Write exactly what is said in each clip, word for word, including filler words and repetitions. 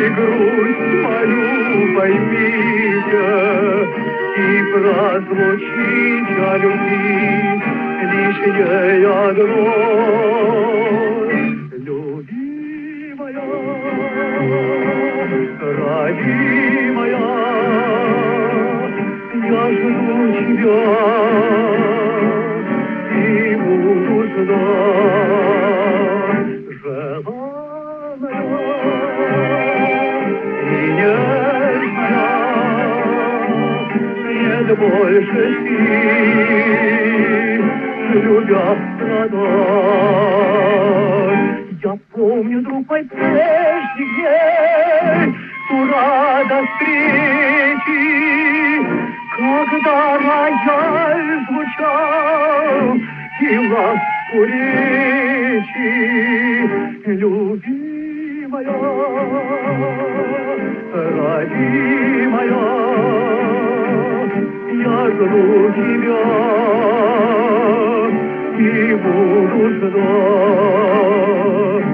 грусть мою поймите, и прозвучит о любви лишь ей одно. Любимая, родимая, я жду тебя и буду ждать, желанная и нежная, нет больше сил, любя страдать. Я помню, друг мой, прежних дней, ту радость встречи, когда рояль звучал и ласку речи. Любимая, родимая, я жду тебя и буду ждать.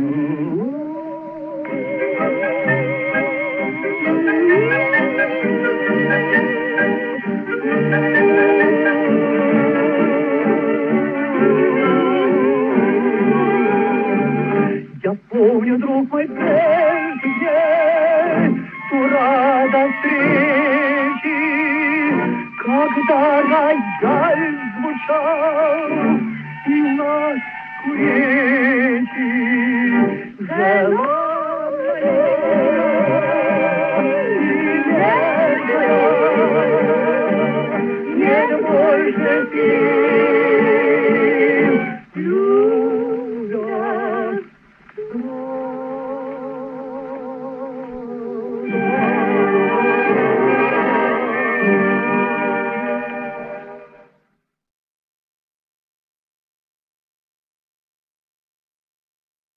Я помню, друг мой, прежде день, ту радость встречи, когда рояль звучал и ласку речи. Желанная и нежная, нет больше сил.